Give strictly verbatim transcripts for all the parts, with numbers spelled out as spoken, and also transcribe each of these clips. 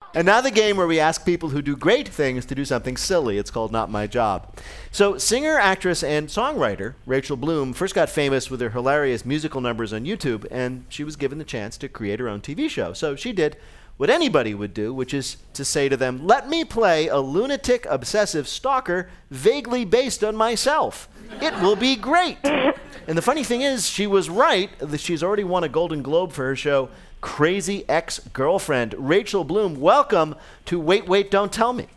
And now the game where we ask people who do great things to do something silly. It's called Not My Job. So singer, actress, and songwriter Rachel Bloom first got famous with her hilarious musical numbers on YouTube, and she was given the chance to create her own T V show. So she did what anybody would do, which is to say to them, let me play a lunatic, obsessive stalker vaguely based on myself. It will be great. And the funny thing is, she was right. She's already won a Golden Globe for her show, Crazy Ex-Girlfriend. Rachel Bloom, welcome to Wait, Wait, Don't Tell Me.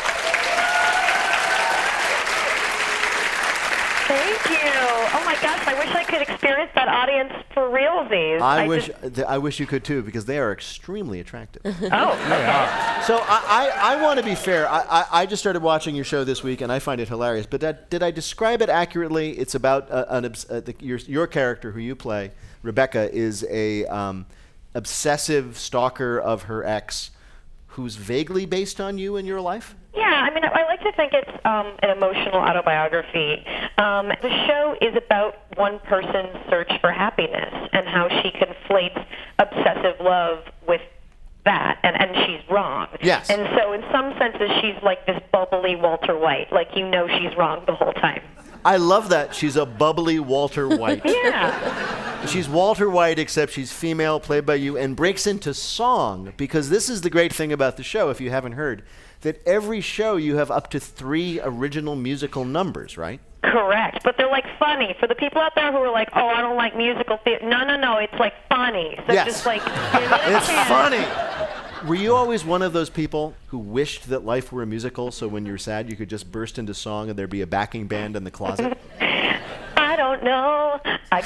Thank you. Oh my gosh, I wish I could experience that audience for realsies. I, I wish just... th- I wish you could too, because they are extremely attractive. Oh, okay. So I, I, I want to be fair. I, I, I just started watching your show this week, and I find it hilarious. But that, did I describe it accurately? It's about uh, an obs- uh, the, your, your character, who you play, Rebecca, is a um, obsessive stalker of her ex, who's vaguely based on you in your life? Yeah, I mean, I, I like to think it's um, an emotional autobiography. Um, the show is about one person's search for happiness and how she conflates obsessive love with that, and, and she's wrong. Yes. And so in some senses, she's like this bubbly Walter White, like you know she's wrong the whole time. I love that. She's a bubbly Walter White. Yeah. She's Walter White, except she's female, played by you, and breaks into song, because this is the great thing about the show, if you haven't heard, that every show you have up to three original musical numbers, right? Correct, but they're like funny. For the people out there who are like, oh, I don't like musical theater. No, no, no, it's like funny. So Yes. just like, give it a It's chance. funny. Were you always one of those people who wished that life were a musical, so when you're sad you could just burst into song and there'd be a backing band in the closet? I don't know. I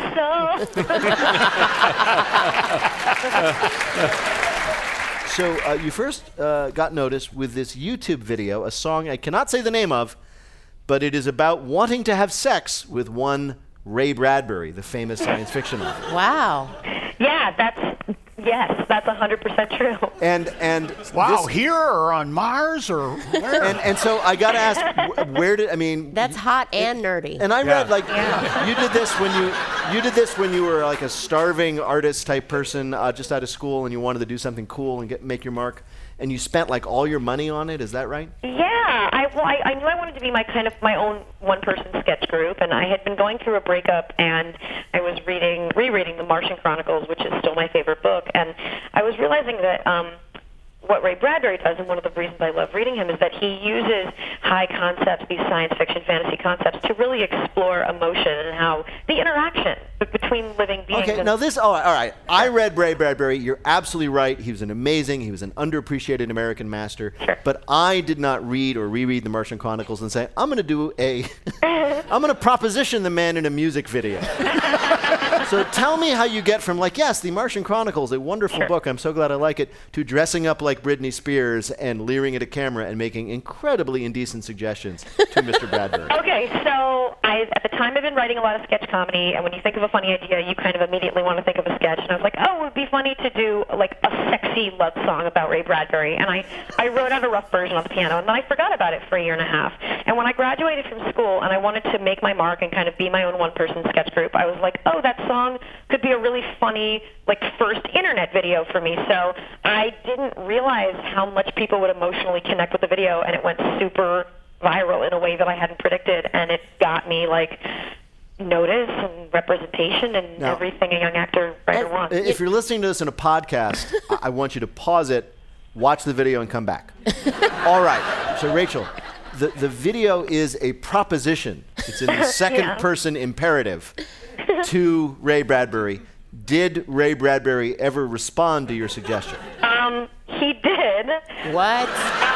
guess so. So uh, you first uh, got noticed with this YouTube video, a song I cannot say the name of, but it is about wanting to have sex with one Ray Bradbury, the famous science fiction author. Wow. Yeah, that's, yes, that's one hundred percent true. And and Wow, this, here or on Mars or where? and and so I got to ask, wh- where did I mean? That's hot and nerdy. And I read Yeah. like you did this when you you did this when you were like a starving artist type person uh, just out of school, and you wanted to do something cool and get make your mark, and you spent like all your money on it. Is that right? Yeah, I, well, I, I knew I wanted to be my kind of my own one-person sketch group, and I had been going through a breakup, and I was reading, rereading The Martian Chronicles, which is still my favorite book, and I was realizing that um, what Ray Bradbury does, and one of the reasons I love reading him, is that he uses high concepts, these science fiction, fantasy concepts, to really explore emotion and how the interaction b- between living beings. Okay, and now this, oh, all right. I read Ray Bradbury. You're absolutely right. He was an amazing, he was an underappreciated American master. Sure. But I did not read or reread The Martian Chronicles and say, I'm going to do a, I'm going to proposition the man in a music video. So tell me how you get from like, yes, The Martian Chronicles, a wonderful Sure. book, I'm so glad I like it, to dressing up like Britney Spears and leering at a camera and making incredibly indecent suggestions to Mister Bradbury. Okay, so I, at the time, I've been writing a lot of sketch comedy, and when you think of a funny idea, you kind of immediately want to think of a sketch. And I was like, oh, it would be funny to do like a sexy love song about Ray Bradbury. And I, I wrote out a rough version on the piano, and then I forgot about it for a year and a half. And when I graduated from school and I wanted to make my mark and kind of be my own one-person sketch group, I was like, oh, that song could be a really funny, like, first internet video for me. So I didn't realize how much people would emotionally connect with the video, and it went super viral in a way that I hadn't predicted, and it got me like notice and representation and Now- everything a young actor writer wants. If you're listening to this in a podcast, I- I want you to pause it, watch the video, and come back. All right. So, Rachel, the, the video is a proposition. It's in the second Yeah. person imperative to Ray Bradbury. Did Ray Bradbury ever respond to your suggestion? Um, he did. What?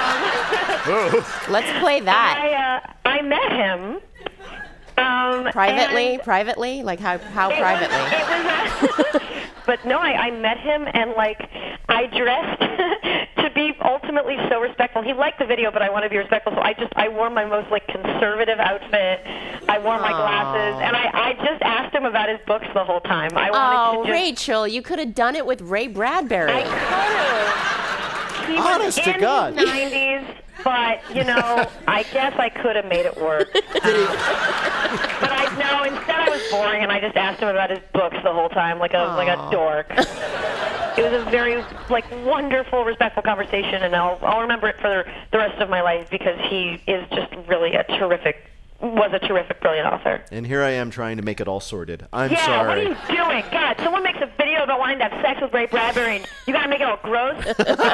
Let's play that. I uh, I met him. Um, Privately? and Privately? Like how, how it privately? Was, it was, uh, but no, I, I met him, and like I dressed to be ultimately so respectful. He liked the video, but I wanted to be respectful, so I just I wore my most like conservative outfit. I wore my glasses, and I, I just asked him about his books the whole time. I wanted Oh, to just, Rachel, you could have done it with Ray Bradbury. I could have. He Honest was to in God. his nineties, but you know, I guess I could have made it work. Did he, But I no, instead I was boring, and I just asked him about his books the whole time, like a like a dork. it was a very like wonderful, respectful conversation, and I'll I'll remember it for the rest of my life because he is just really a terrific, was a terrific, brilliant author. And here I am trying to make it all sorted. I'm yeah, sorry. what are you doing? God, someone makes a video about wanting to have sex with Ray Bradbury, and you gotta make it all gross.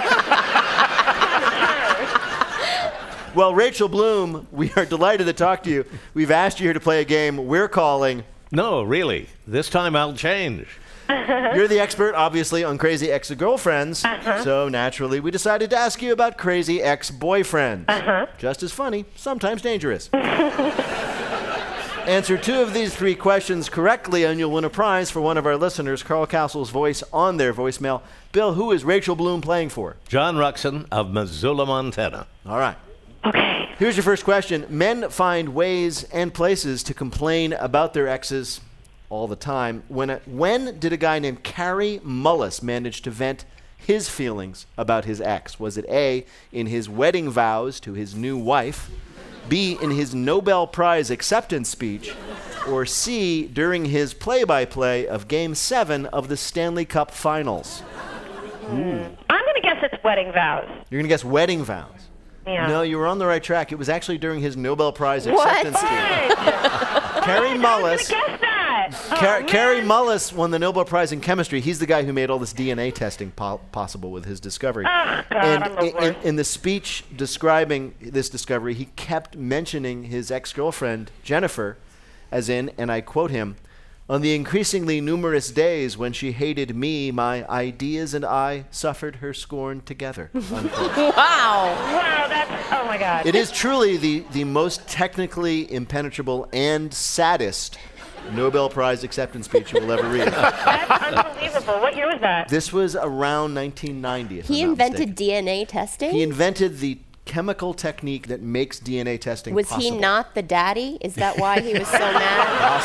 Well, Rachel Bloom, we are delighted to talk to you. We've asked you here to play a game we're calling... No, really. This time I'll change. You're the expert, obviously, on crazy ex-girlfriends. Uh-huh. So, naturally, we decided to ask you about crazy ex-boyfriends. Uh-huh. Just as funny, sometimes dangerous. Answer two of these three questions correctly, and you'll win a prize for one of our listeners, Carl Castle's voice on their voicemail. Bill, who is Rachel Bloom playing for? John Ruxin of Missoula, Montana. All right. Okay. Here's your first question. Men find ways and places to complain about their exes all the time. When, a, when did a guy named Carrie Mullis manage to vent his feelings about his ex? Was it A, in his wedding vows to his new wife, B, in his Nobel Prize acceptance speech, or C, during his play-by-play of Game seven of the Stanley Cup Finals? Mm. I'm going to guess it's wedding vows. You're going to guess wedding vows? Yeah. No, you were on the right track. It was actually during his Nobel Prize What? acceptance speech. Carrie Mullis. I was going to guess that. Car- oh, Carrie Mullis won the Nobel Prize in chemistry. He's the guy who made all this D N A testing po- possible with his discovery. Oh, God, and I'm over in, it. in the speech describing this discovery, he kept mentioning his ex-girlfriend, Jennifer, as in, and I quote him, "On the increasingly numerous days when she hated me, my ideas and I suffered her scorn together." Unquote. Wow. Wow, that's, oh my God. It is truly the, the most technically impenetrable and saddest Nobel Prize acceptance speech you will ever read. That's unbelievable. What year was that? This was around nineteen ninety. If He I'm not invented mistaken. D N A testing? He invented the chemical technique that makes D N A testing Was possible. he not the daddy? Is that why he was so mad?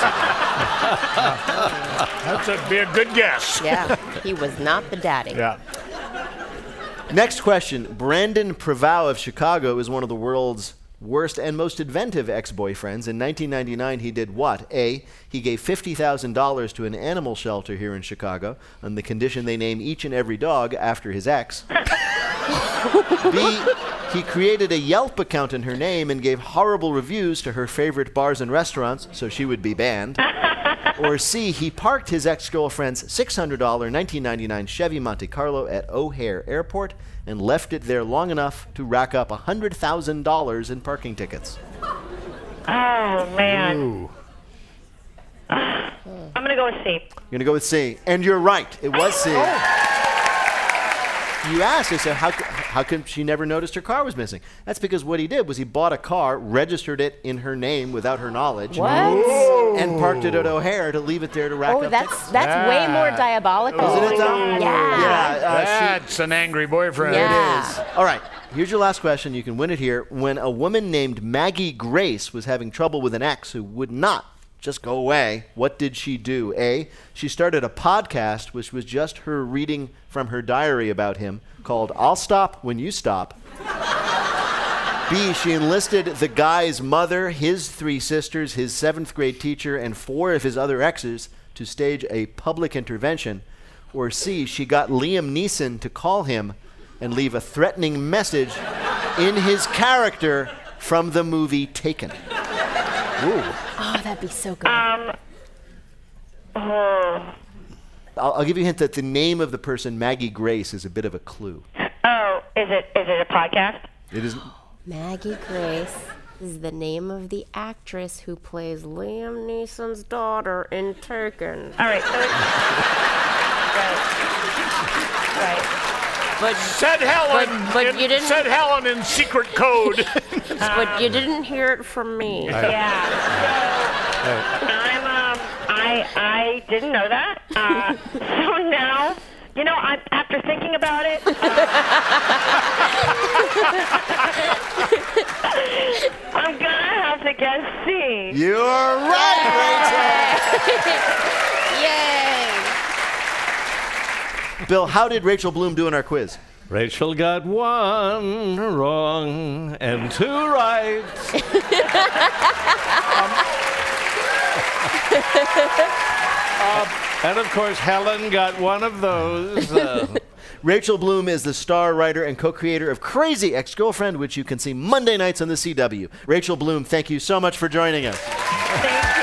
That's a, be a good guess. Yeah, he was not the daddy. Yeah. Next question. Brandon Prevost of Chicago is one of the world's worst and most inventive ex-boyfriends. In nineteen ninety-nine, he did what? A, he gave fifty thousand dollars to an animal shelter here in Chicago on the condition they name each and every dog after his ex. B, he created a Yelp account in her name and gave horrible reviews to her favorite bars and restaurants so she would be banned. Or C, he parked his ex-girlfriend's six hundred dollars nineteen ninety-nine Chevy Monte Carlo at O'Hare Airport and left it there long enough to rack up one hundred thousand dollars in parking tickets. Oh, man. Ooh. I'm going to go with C. You're going to go with C. And you're right. It was C. You asked, I said, how, c- how come she never noticed her car was missing? That's because what he did was he bought a car, registered it in her name without her knowledge, What? and parked it at O'Hare to leave it there to rack Oh, up that's tickets. that's way more Yeah. diabolical. Isn't it, though? Yeah. Yeah, uh, she- That's an angry boyfriend. Yeah. is. All right, here's your last question. You can win it here. When a woman named Maggie Grace was having trouble with an ex who would not just go away, what did she do? A, she started a podcast, which was just her reading from her diary about him, called I'll Stop When You Stop. B, she enlisted the guy's mother, his three sisters, his seventh grade teacher, and four of his other exes to stage a public intervention. Or C, she got Liam Neeson to call him and leave a threatening message in his character from the movie Taken. Ooh. Oh, that'd be so good. Um, oh, I'll, I'll give you a hint that the name of the person, Maggie Grace, is a bit of a clue. oh, is it is it a podcast? It is. Maggie Grace is the name of the actress who plays Liam Neeson's daughter in Taken. All right, so it's, right, right. But Said Helen. But- but in, you didn't- Said Helen in secret code. but you didn't hear it from me. Yeah. So I'm um I I didn't know that. Uh, so now, you know, I after thinking about it, uh, I'm gonna have to guess C. You're right, Yay! Rachel. Bill, how did Rachel Bloom do in our quiz? Rachel got one wrong and two right. And of course, Helen got one of those. Uh, Rachel Bloom is the star writer and co-creator of Crazy Ex-Girlfriend, which you can see Monday nights on the C W. Rachel Bloom, thank you so much for joining us. Thank